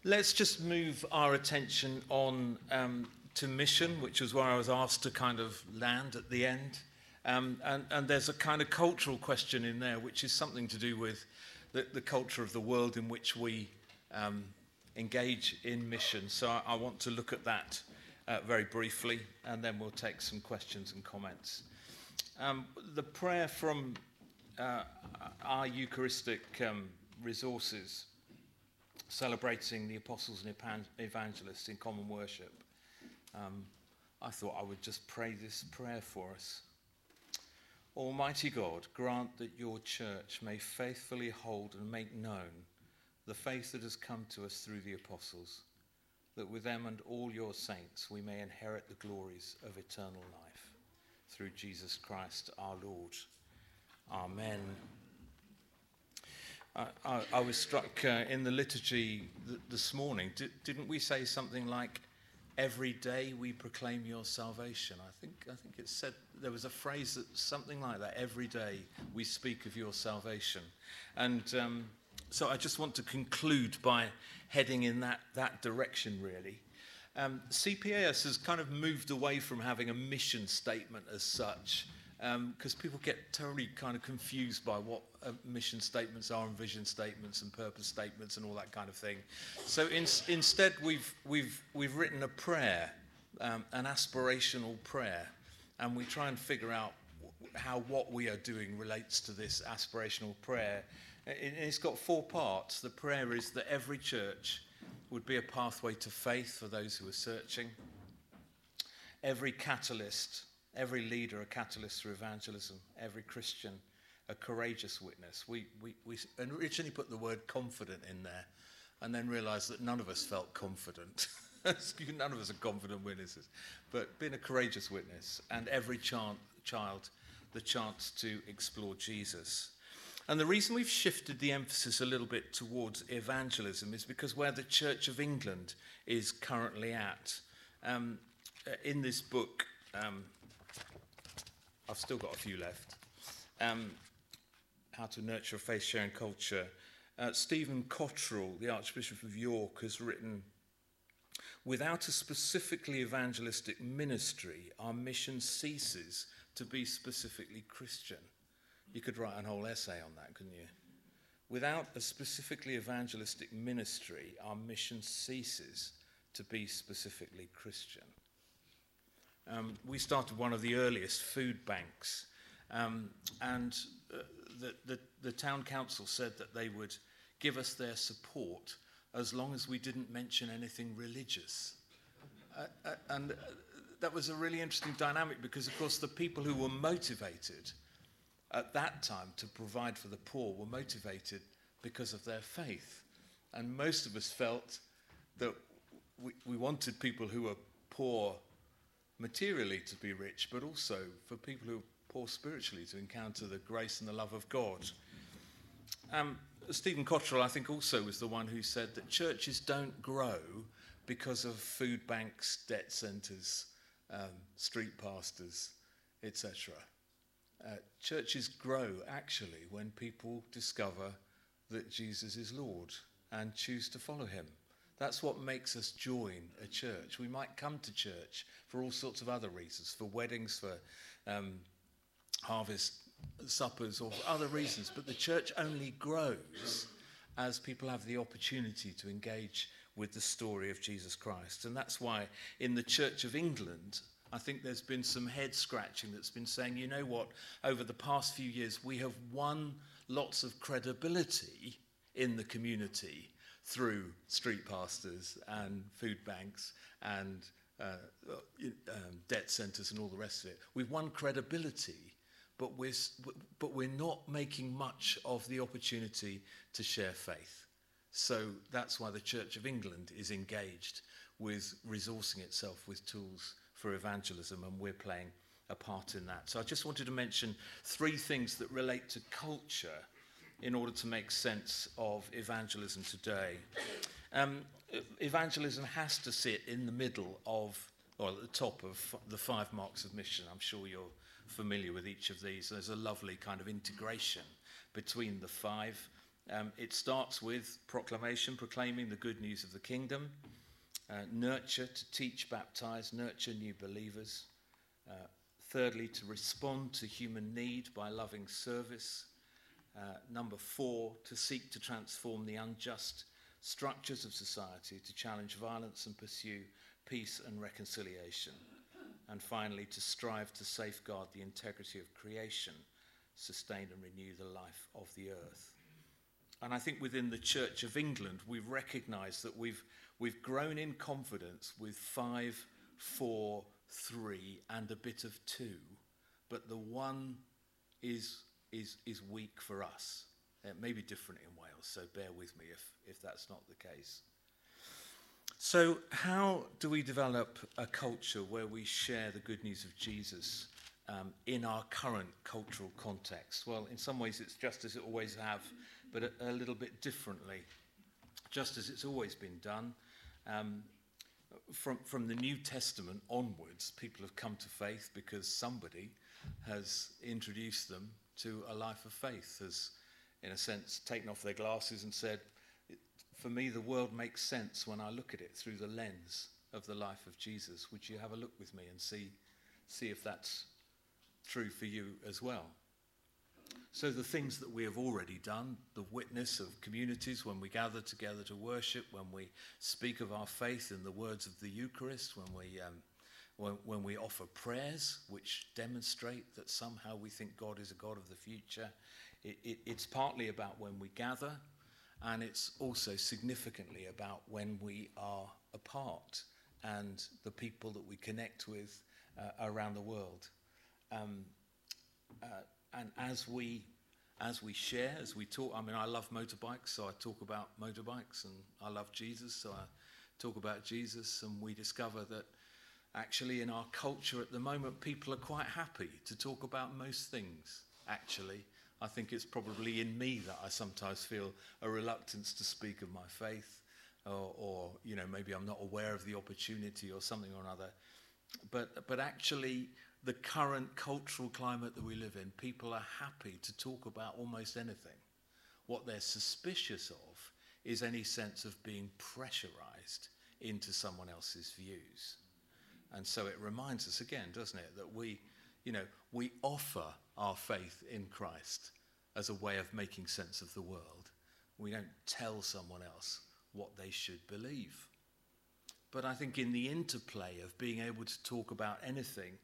Let's just move our attention on to mission, which was where I was asked to kind of land at the end. And there's a kind of cultural question in there, which is something to do with the culture of the world in which we engage in mission. So I want to look at that very briefly, and then we'll take some questions and comments. The prayer from our Eucharistic resources, celebrating the apostles and evangelists in common worship, I thought I would just pray this prayer for us. Almighty God, grant that your church may faithfully hold and make known the faith that has come to us through the apostles, that with them and all your saints we may inherit the glories of eternal life. Through Jesus Christ our Lord. Amen. I was struck in the liturgy this morning. Didn't we say something like, every day we proclaim your salvation? I think it said, there was a phrase that something like that, every day we speak of your salvation. And so I just want to conclude by heading in that direction, really. CPAS has kind of moved away from having a mission statement as such, because people get totally kind of confused by what mission statements are and vision statements and purpose statements and all that kind of thing. So instead we've written a prayer, an aspirational prayer, and we try and figure out how what we are doing relates to this aspirational prayer. It's got 4 parts. The prayer is that every church would be a pathway to faith for those who are searching. Every catalyst, every leader, a catalyst for evangelism. Every Christian, a courageous witness. We originally put the word confident in there, and then realised that none of us felt confident. None of us are confident witnesses. But being a courageous witness, and every child the chance to explore Jesus. And the reason we've shifted the emphasis a little bit towards evangelism is because where the Church of England is currently at. In this book, I've still got a few left, How to Nurture a Faith-Sharing Culture, Stephen Cottrell, the Archbishop of York, has written, without a specifically evangelistic ministry, our mission ceases to be specifically Christian. You could write a whole essay on that, couldn't you? Without a specifically evangelistic ministry, our mission ceases to be specifically Christian. We started one of the earliest food banks, and the town council said that they would give us their support as long as we didn't mention anything religious. And that was a really interesting dynamic because, of course, the people who were motivated at that time to provide for the poor were motivated because of their faith. And most of us felt that we wanted people who were poor materially to be rich, but also for people who are poor spiritually to encounter the grace and the love of God. Stephen Cottrell, I think, also was the one who said that churches don't grow because of food banks, debt centres, street pastors, etc. Churches grow, actually, when people discover that Jesus is Lord and choose to follow him. That's what makes us join a church. We might come to church for all sorts of other reasons, for weddings, for harvest suppers, or for other reasons, but the church only grows as people have the opportunity to engage with the story of Jesus Christ. And that's why in the Church of England, I think there's been some head scratching that's been saying, you know what, over the past few years, we have won lots of credibility in the community through street pastors and food banks and debt centres and all the rest of it. We've won credibility, but we're not making much of the opportunity to share faith. So that's why the Church of England is engaged with resourcing itself with tools for evangelism, and we're playing a part in that. So I just wanted to mention 3 things that relate to culture in order to make sense of evangelism today. Evangelism has to sit in the middle of, or at the top of the 5 marks of mission. I'm sure you're familiar with each of these. There's a lovely kind of integration between the 5. It starts with proclamation, proclaiming the good news of the kingdom, nurture, to teach, baptize, nurture new believers. Thirdly, to respond to human need by loving service. Number 4, to seek to transform the unjust structures of society, to challenge violence and pursue peace and reconciliation. And finally, to strive to safeguard the integrity of creation, sustain and renew the life of the earth. And I think within the Church of England, we've recognised that we've grown in confidence with 5, 4, 3 and a bit of 2, but the 1 is weak for us. It may be different in Wales, so bear with me if that's not the case. So how do we develop a culture where we share the good news of Jesus in our current cultural context? Well, in some ways it's just as it always have, but a little bit differently, just as it's always been done. From the New Testament onwards, people have come to faith because somebody has introduced them to a life of faith, has, in a sense, taken off their glasses and said, for me, the world makes sense when I look at it through the lens of the life of Jesus. Would you have a look with me and see if that's true for you as well? So the things that we have already done, the witness of communities when we gather together to worship, when we speak of our faith in the words of the Eucharist, when we offer prayers which demonstrate that somehow we think God is a God of the future, it's partly about when we gather, and it's also significantly about when we are apart and the people that we connect with around the world. And as we share, as we talk, I mean, I love motorbikes, so I talk about motorbikes, and I love Jesus, so I talk about Jesus, and we discover that actually in our culture at the moment, people are quite happy to talk about most things, actually. I think it's probably in me that I sometimes feel a reluctance to speak of my faith, or you know, maybe I'm not aware of the opportunity or something or another. But actually, the current cultural climate that we live in, people are happy to talk about almost anything. What they're suspicious of is any sense of being pressurized into someone else's views. And so it reminds us again, doesn't it, that we offer our faith in Christ as a way of making sense of the world. We don't tell someone else what they should believe. But I think in the interplay of being able to talk about anything,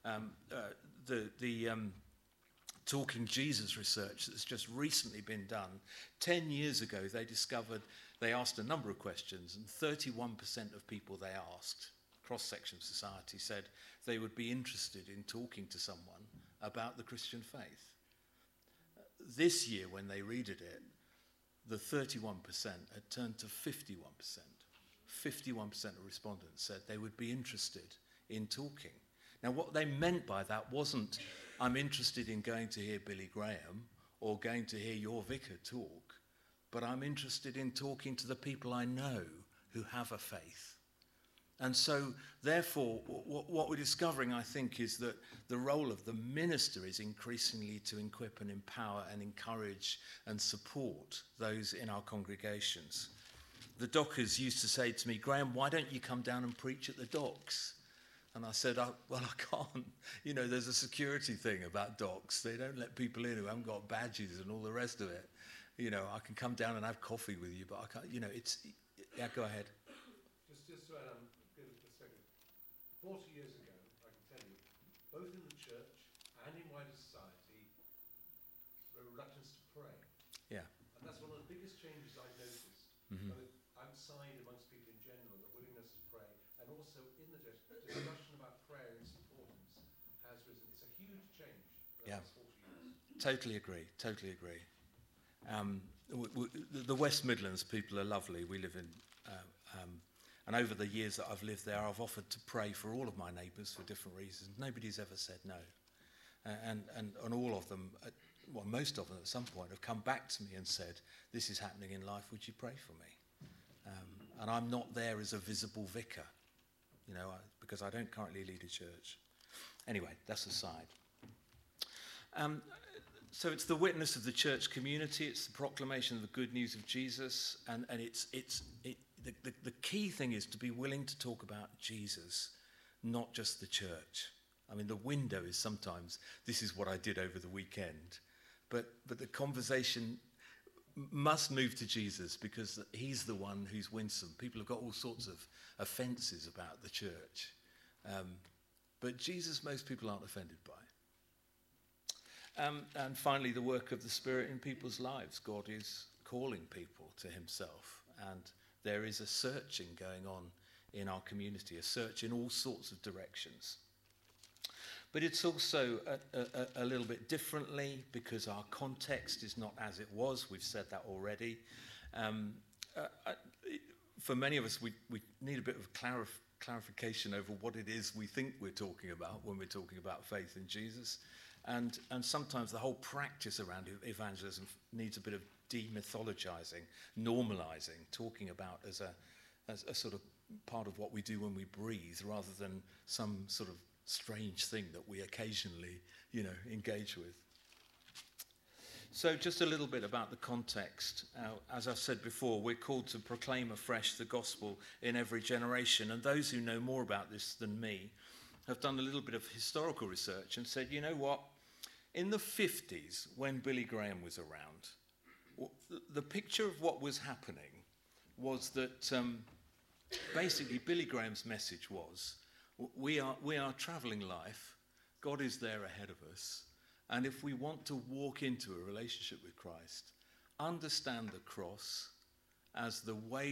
the Talking Jesus research that's just recently been done, 10 years ago they asked a number of questions, and 31% of people they asked, cross-section of society, said they would be interested in talking to someone about the Christian faith. This year, when they readed it, the 31% had turned to 51%. 51% of respondents said they would be interested in talking. Now, what they meant by that wasn't, I'm interested in going to hear Billy Graham or going to hear your vicar talk, but I'm interested in talking to the people I know who have a faith. And so, therefore, what we're discovering, I think, is that the role of the minister is increasingly to equip and empower and encourage and support those in our congregations. The dockers used to say to me, Graham, why don't you come down and preach at the docks? And I said, well, I can't. You know, there's a security thing about docks. They don't let people in who haven't got badges and all the rest of it. You know, I can come down and have coffee with you, but I can't, you know, yeah, go ahead. Just to add give it a second. 40 years ago, I can tell you, both in the church and in wider society, the reluctance to pray. Yeah. And that's one of the biggest changes I've noticed. Mm-hmm. Both outside amongst people in general, the willingness to pray, and also in the church, discussion about prayer and its importance has risen. It's a huge change in the last 40 years. Totally agree. The West Midlands people are lovely. We live in, and over the years that I've lived there, I've offered to pray for all of my neighbours for different reasons. Nobody's ever said no. And all of them, well, most of them at some point have come back to me and said, this is happening in life, would you pray for me? And I'm not there as a visible vicar, you know, because I don't currently lead a church. Anyway, that's aside. So it's the witness of the church community. It's the proclamation of the good news of Jesus, and the key thing is to be willing to talk about Jesus, not just the church. I mean, the window is sometimes, this is what I did over the weekend, but the conversation must move to Jesus, because he's the one who's winsome. People have got all sorts of offences about the church, but Jesus most people aren't offended by. And finally, the work of the Spirit in people's lives. God is calling people to himself, and there is a searching going on in our community, a search in all sorts of directions. But it's also a little bit differently, because our context is not as it was. We've said that already. For many of us, we need a bit of clarification over what it is we think we're talking about when we're talking about faith in Jesus. And sometimes the whole practice around evangelism needs a bit of demythologizing, normalizing, talking about as a sort of part of what we do when we breathe, rather than some sort of strange thing that we occasionally, engage with. So just a little bit about the context. As I've said before, we're called to proclaim afresh the gospel in every generation. And those who know more about this than me have done a little bit of historical research and said, you know what? In the 50s, when Billy Graham was around, the picture of what was happening was that basically Billy Graham's message was, we are travelling life, God is there ahead of us, and if we want to walk into a relationship with Christ, understand the cross as the way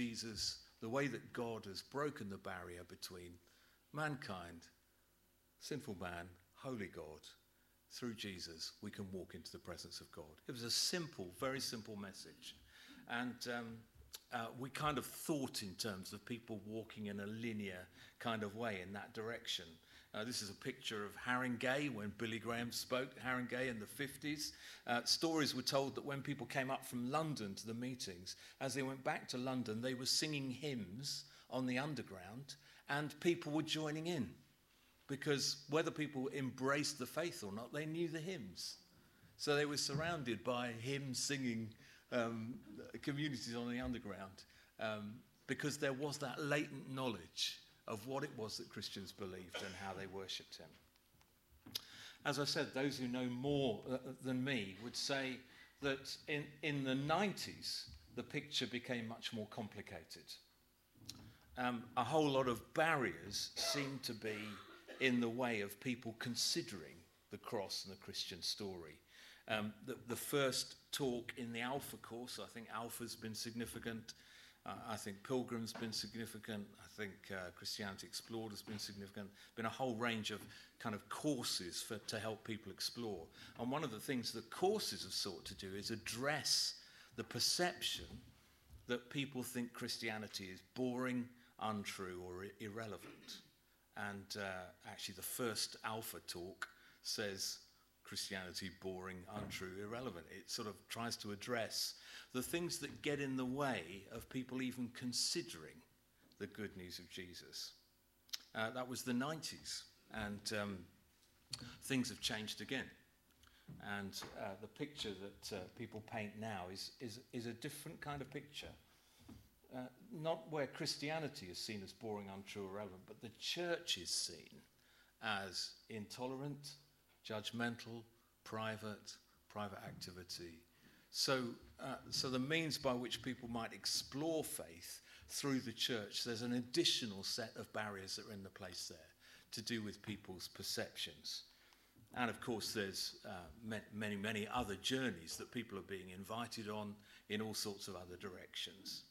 that God has broken the barrier between mankind, sinful man, holy God. Through Jesus, we can walk into the presence of God. It was a simple, very simple message. And we kind of thought in terms of people walking in a linear kind of way in that direction. This is a picture of Haringey when Billy Graham spoke, Haringey in the 50s. Stories were told that when people came up from London to the meetings, as they went back to London, they were singing hymns on the underground, and people were joining in. Because whether people embraced the faith or not, they knew the hymns. So they were surrounded by hymn-singing communities on the underground, because there was that latent knowledge of what it was that Christians believed and how they worshipped him. As I said, those who know more than me would say that in the 90s, the picture became much more complicated. A whole lot of barriers seemed to be in the way of people considering the cross and the Christian story. The first talk in the Alpha course, I think Alpha's been significant. I think Pilgrim's been significant. I think Christianity Explored has been significant. Been a whole range of kind of courses to help people explore. And one of the things the courses have sought to do is address the perception that people think Christianity is boring, untrue, or irrelevant. And actually the first Alpha talk says Christianity boring, untrue, irrelevant. It sort of tries to address the things that get in the way of people even considering the good news of Jesus. That was the 90s, and things have changed again. And the picture that people paint now is a different kind of picture. Not where Christianity is seen as boring, untrue, irrelevant, but the church is seen as intolerant, judgmental, private activity. So the means by which people might explore faith through the church, there's an additional set of barriers that are in the place there to do with people's perceptions. And of course, there's many other journeys that people are being invited on in all sorts of other directions.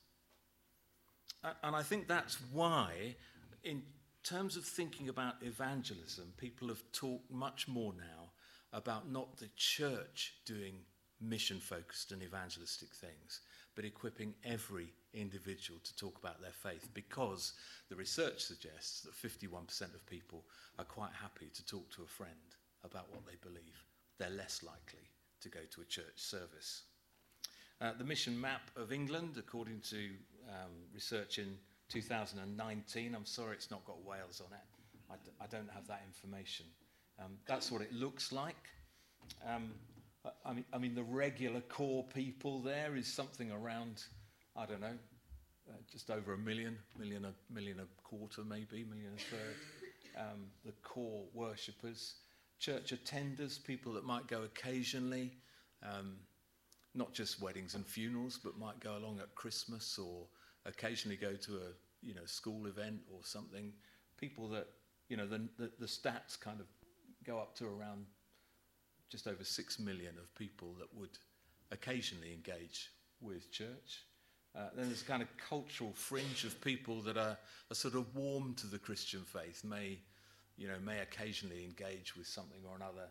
And I think that's why, in terms of thinking about evangelism, people have talked much more now about not the church doing mission-focused and evangelistic things, but equipping every individual to talk about their faith, because the research suggests that 51% of people are quite happy to talk to a friend about what they believe. They're less likely to go to a church service. The mission map of England, according to research in 2019, I'm sorry it's not got Wales on it. I don't have that information. That's what it looks like. I mean, the regular core people there is something around, I don't know, just over a million a quarter maybe, million a third. The core worshippers, church attenders, people that might go occasionally, not just weddings and funerals, but might go along at Christmas or occasionally go to a school event or something. People that the stats kind of go up to around just over 6 million of people that would occasionally engage with church. Then there's a kind of cultural fringe of people that are sort of warm to the Christian faith, may occasionally engage with something or another.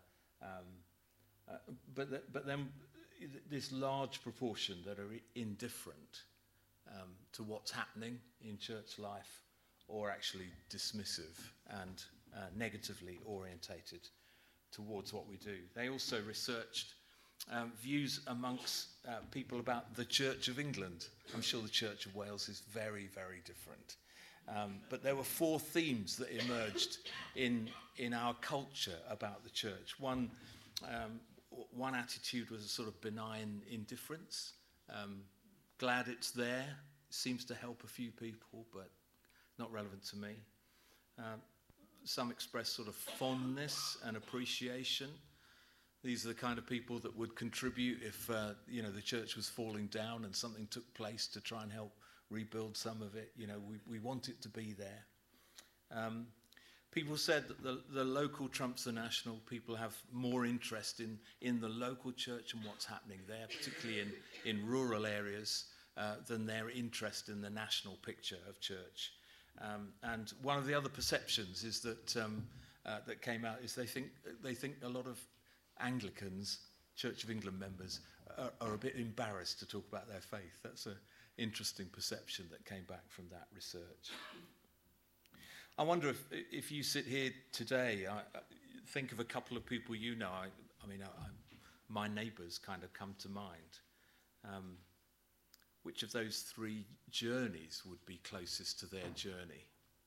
But then this large proportion that are indifferent to what's happening in church life, or actually dismissive and negatively orientated towards what we do. They also researched views amongst people about the Church of England. I'm sure the Church of Wales is very, very different. But there were 4 themes that emerged in our culture about the church. One attitude was a sort of benign indifference. Glad it's there. Seems to help a few people, but not relevant to me. Some express sort of fondness and appreciation. These are the kind of people that would contribute if the church was falling down and something took place to try and help rebuild some of it. We want it to be there. People said that the local trumps the national. People have more interest in the local church and what's happening there, particularly in rural areas, than their interest in the national picture of church. And one of the other perceptions is that that came out is they think a lot of Anglicans, Church of England members, are a bit embarrassed to talk about their faith. That's an interesting perception that came back from that research. I wonder if you sit here today, think of a couple of people you know. My neighbours kind of come to mind. Which of those 3 journeys would be closest to their journey?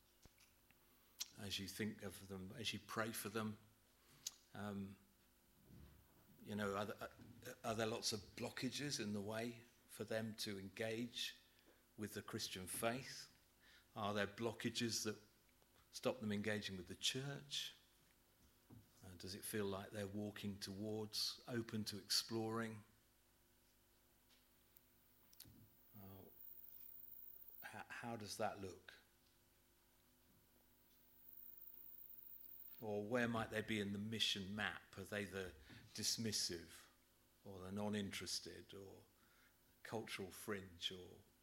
As you think of them, as you pray for them, are there lots of blockages in the way for them to engage with the Christian faith? Are there blockages that stop them engaging with the church? Does it feel like they're walking towards, open to exploring? How does that look? Or where might they be in the mission map? Are they the dismissive or the non-interested or cultural fringe?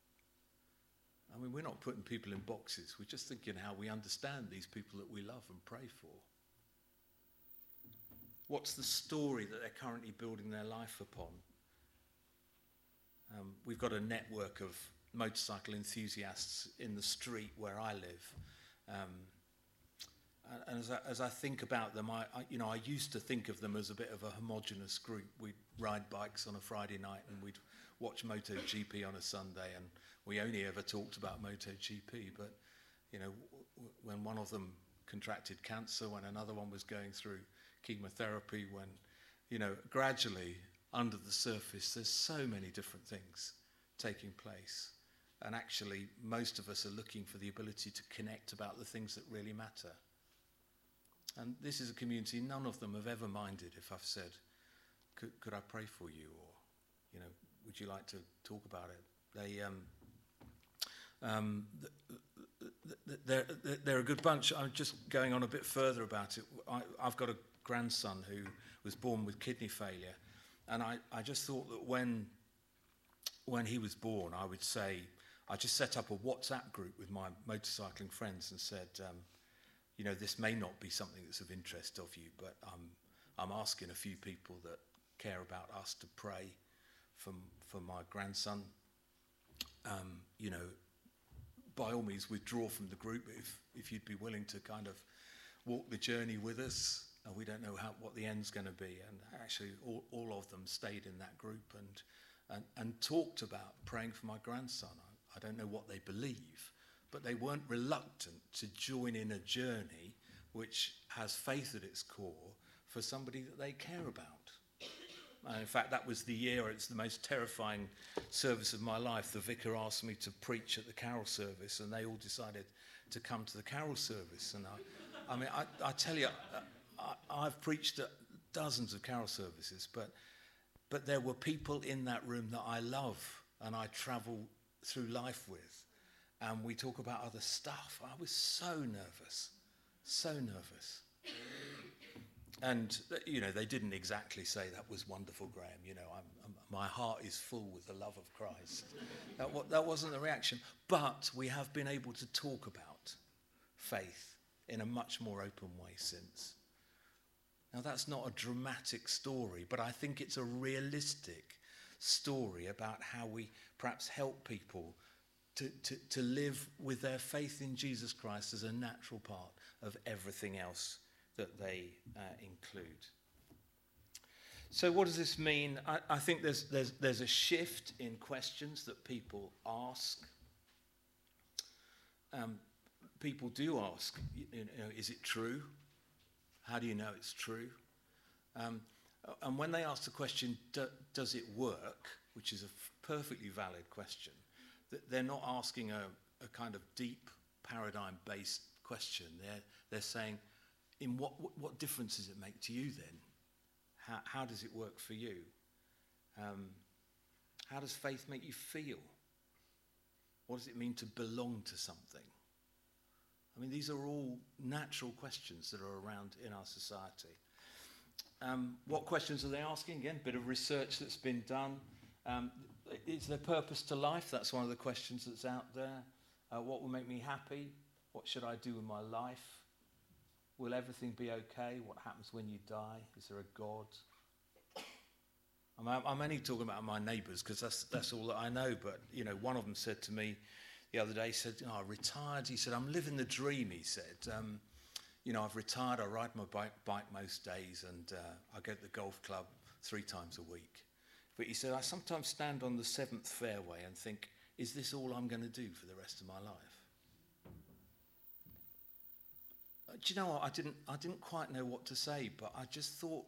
We're not putting people in boxes. We're just thinking how we understand these people that we love and pray for. What's the story that they're currently building their life upon? We've got a network of motorcycle enthusiasts in the street where I live. And as I think about them, I used to think of them as a bit of a homogenous group. We'd ride bikes on a Friday night and we'd watch MotoGP on a Sunday, and we only ever talked about MotoGP. But, when one of them contracted cancer, when another one was going through chemotherapy, when, gradually under the surface, there's so many different things taking place. And actually, most of us are looking for the ability to connect about the things that really matter. And this is a community, none of them have ever minded if I've said, could I pray for you? Or, would you like to talk about it? They're a good bunch. I'm just going on a bit further about it. I've got a grandson who was born with kidney failure. And I just thought that when he was born, I just set up a WhatsApp group with my motorcycling friends and said, this may not be something that's of interest of you, but I'm asking a few people that care about us to pray for my grandson. By all means, withdraw from the group if you'd be willing to kind of walk the journey with us. We don't know what the end's going to be. And actually, all of them stayed in that group and talked about praying for my grandson. I don't know what they believe, but they weren't reluctant to join in a journey which has faith at its core for somebody that they care about. And in fact, that was the year, it's the most terrifying service of my life. The vicar asked me to preach at the carol service, and they all decided to come to the carol service. And I tell you, I've preached at dozens of carol services, but there were people in that room that I love and I travel through life with. And we talk about other stuff. I was so nervous. And, they didn't exactly say that was wonderful, Graham. My heart is full with the love of Christ. That wasn't the reaction. But we have been able to talk about faith in a much more open way since. Now, that's not a dramatic story, but I think it's a realistic story about how we perhaps help people to live with their faith in Jesus Christ as a natural part of everything else that they include. So what does this mean? I think there's a shift in questions that people ask. People do ask, is it true? How do you know it's true? And when they ask the question, does it work, which is a perfectly valid question, they're not asking a kind of deep paradigm-based question. They're saying, in what difference does it make to you then? How does it work for you? How does faith make you feel? What does it mean to belong to something? I mean, these are all natural questions that are around in our society. What questions are they asking? Again, a bit of research that's been done. Is there purpose to life? That's one of the questions that's out there. What will make me happy? What should I do with my life? Will everything be okay? What happens when you die? Is there a God? I'm only talking about my neighbours because that's all that I know. But, one of them said to me the other day, he said, I retired. He said, I'm living the dream, he said. I've retired. I ride my bike most days and I go to the golf club 3 times a week. But he said, I sometimes stand on the 7th fairway and think, is this all I'm going to do for the rest of my life? Do you know what? I didn't quite know what to say, but I just thought,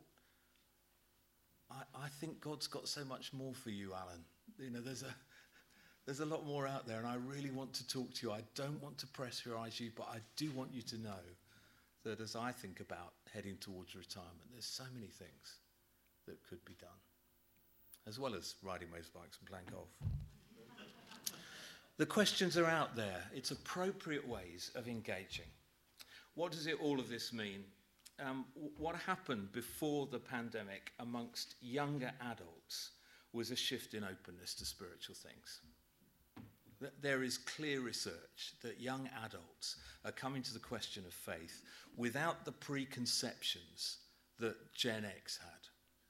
I think God's got so much more for you, Alan. There's a lot more out there, and I really want to talk to you. I don't want to pressurize you, but I do want you to know that as I think about heading towards retirement, there's so many things that could be done, as well as riding motorbikes and playing golf. The questions are out there. It's appropriate ways of engaging. What does all of this mean? What happened before the pandemic amongst younger adults was a shift in openness to spiritual things. There is clear research that young adults are coming to the question of faith without the preconceptions that Gen X had.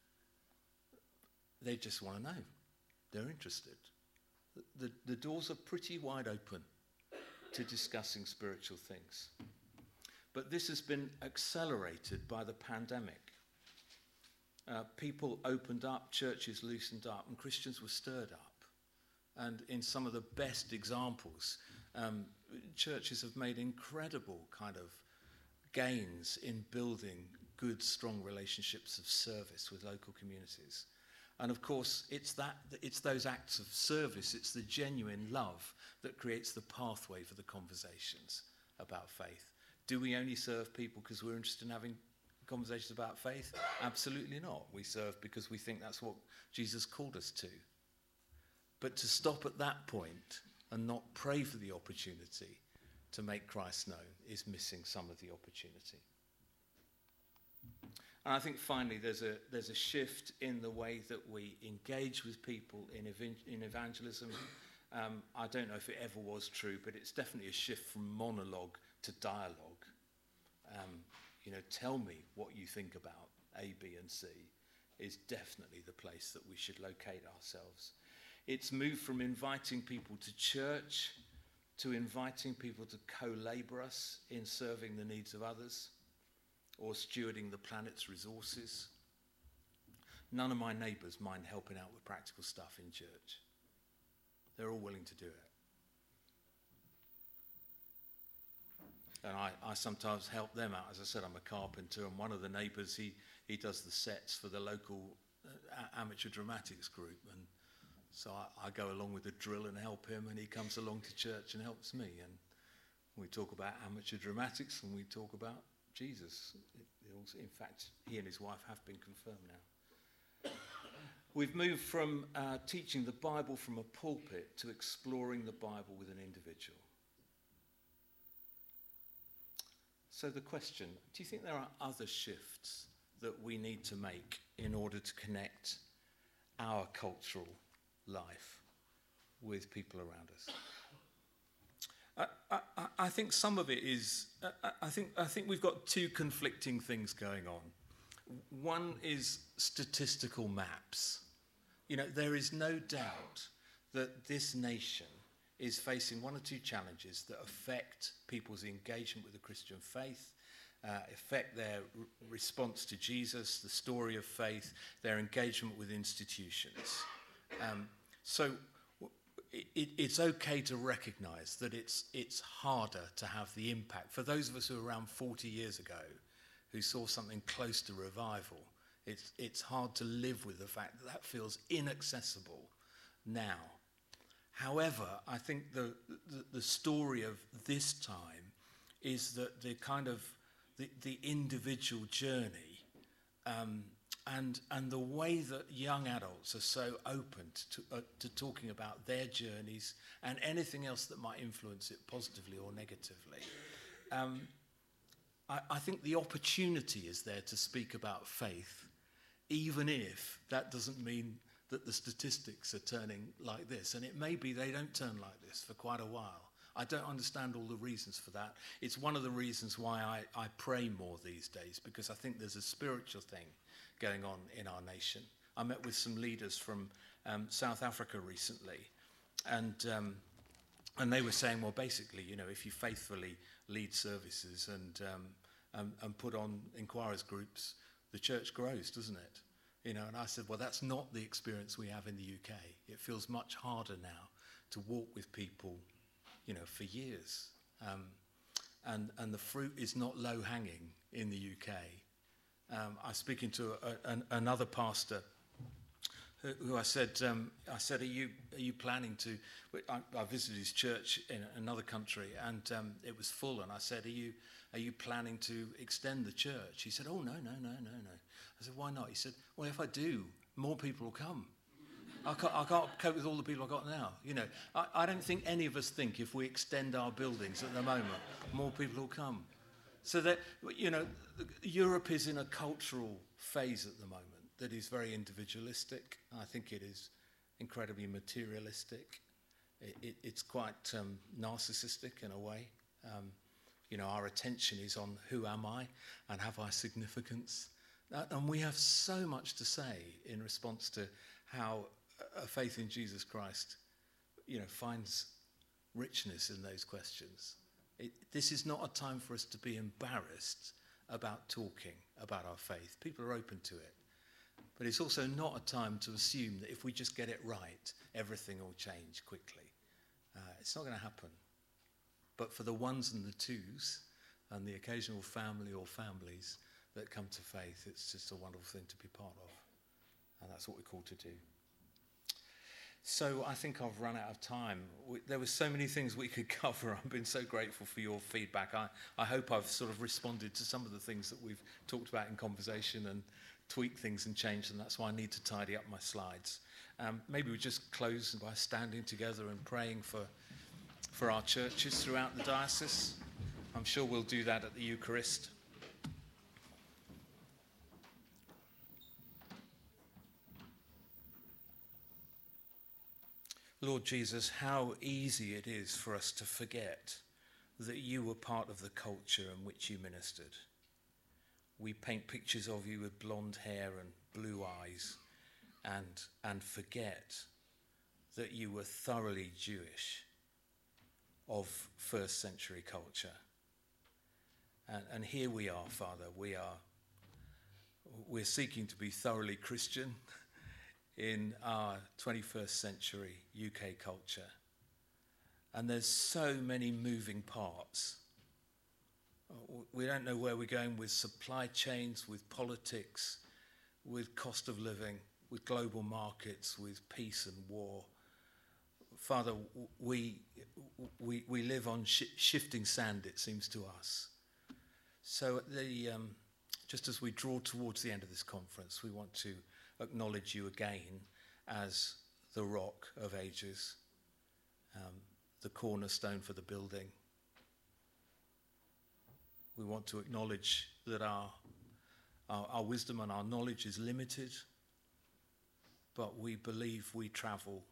They just want to know. They're interested. The doors are pretty wide open to discussing spiritual things. But this has been accelerated by the pandemic. People opened up, churches loosened up, and Christians were stirred up. And in some of the best examples, churches have made incredible kind of gains in building good, strong relationships of service with local communities. And of course, it's those acts of service, it's the genuine love that creates the pathway for the conversations about faith. Do we only serve people because we're interested in having conversations about faith? Absolutely not. We serve because we think that's what Jesus called us to. But to stop at that point and not pray for the opportunity to make Christ known is missing some of the opportunity. And I think finally there's a shift in the way that we engage with people in evangelism. I don't know if it ever was true, but it's definitely a shift from monologue to dialogue. Tell me what you think about A, B, and C is definitely the place that we should locate ourselves. It's moved from inviting people to church to inviting people to co-labor us in serving the needs of others or stewarding the planet's resources. None of my neighbours mind helping out with practical stuff in church. They're all willing to do it. And I sometimes help them out. As I said, I'm a carpenter, and one of the neighbours, he does the sets for the local amateur dramatics group, and so I go along with the drill and help him, and he comes along to church and helps me, and we talk about amateur dramatics and we talk about Jesus. In fact, he and his wife have been confirmed now. We've moved from teaching the Bible from a pulpit to exploring the Bible with an individual. So the question, do you think there are other shifts that we need to make in order to connect our cultural life with people around us? I think some of it is, I think we've got two conflicting things going on. One is statistical maps. You know, there is no doubt that this nation is facing one or two challenges that affect people's engagement with the Christian faith, affect their response to Jesus, the story of faith, their engagement with institutions. So it's okay to recognise that it's harder to have the impact. For those of us who were around 40 years ago, who saw something close to revival, it's hard to live with the fact that that feels inaccessible now. However, I think the story of this time is that the kind of the individual journey and the way that young adults are so open to talking about their journeys and anything else that might influence it positively or negatively. I think the opportunity is there to speak about faith, even if that doesn't mean that the statistics are turning like this. And it may be they don't turn like this for quite a while. I don't understand all the reasons for that. It's one of the reasons why I pray more these days, because I think there's a spiritual thing going on in our nation. I met with some leaders from South Africa recently, and they were saying, well, basically, you know, if you faithfully lead services and put on inquirers groups, the church grows, doesn't it? You know, and I said, well, that's not the experience we have in the UK. It feels much harder now to walk with people, you know, for years. And the fruit is not low-hanging in the UK. I was speaking to another pastor who I said, are you planning to? I visited his church in another country, and it was full. And I said, are you planning to extend the church? He said, oh no. I said, why not? He said, well, if I do, more people will come. I can't cope with all the people I've got now. You know, I don't think any of us think if we extend our buildings at the moment, more people will come. So that, you know, Europe is in a cultural phase at the moment that is very individualistic. I think it is incredibly materialistic. It's quite narcissistic in a way. You know, our attention is on who am I and have I significance? And we have so much to say in response to how a faith in Jesus Christ, you know, finds richness in those questions. This is not a time for us to be embarrassed about talking about our faith. People are open to it. But it's also not a time to assume that if we just get it right, everything will change quickly. It's not going to happen. But for the ones and the twos, and the occasional family or families that come to faith, it's just a wonderful thing to be part of. And that's what we're called to do. So I think I've run out of time. There were so many things we could cover. I've been so grateful for your feedback. I hope I've sort of responded to some of the things that we've talked about in conversation and tweaked things and changed, and that's why I need to tidy up my slides. Maybe we just close by standing together and praying for our churches throughout the diocese. I'm sure we'll do that at the Eucharist. Lord Jesus, how easy it is for us to forget that you were part of the culture in which you ministered. We paint pictures of you with blonde hair and blue eyes and forget that you were thoroughly Jewish, of first century culture. And here we are, Father, we're seeking to be thoroughly Christian in our 21st century UK culture. And there's so many moving parts. We don't know where we're going with supply chains, with politics, with cost of living. with global markets, with peace and war. Father, we live on shifting sand, it seems to us. So at just as we draw towards the end of this conference, we want to acknowledge you again as the rock of ages, the cornerstone for the building. We want to acknowledge that our wisdom and our knowledge is limited, but we believe we travel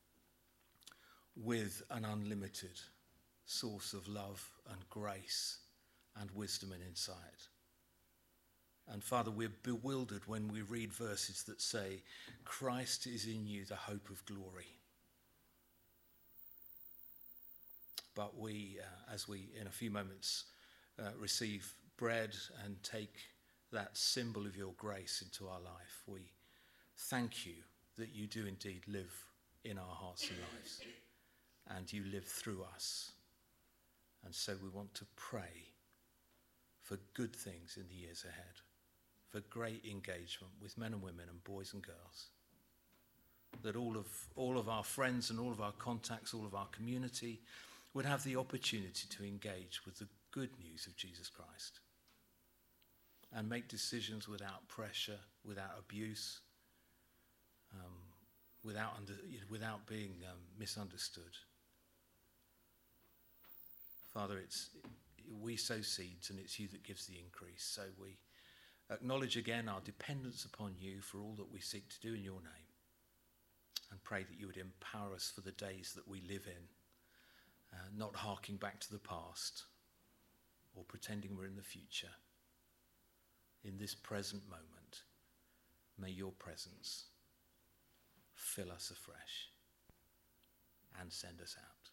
with an unlimited source of love and grace and wisdom and insight. And Father, we're bewildered when we read verses that say, Christ is in you, the hope of glory. But we, as we in a few moments receive bread and take that symbol of your grace into our life, we thank you that you do indeed live in our hearts and lives, and you live through us. And so we want to pray for good things in the years ahead, for great engagement with men and women and boys and girls, that all of our friends and all of our contacts, all of our community would have the opportunity to engage with the good news of Jesus Christ and make decisions without pressure, without abuse, without being misunderstood. Father, we sow seeds and it's you that gives the increase. So we acknowledge again our dependence upon you for all that we seek to do in your name, and pray that you would empower us for the days that we live in, not harking back to the past or pretending we're in the future. In this present moment, may your presence fill us afresh and send us out.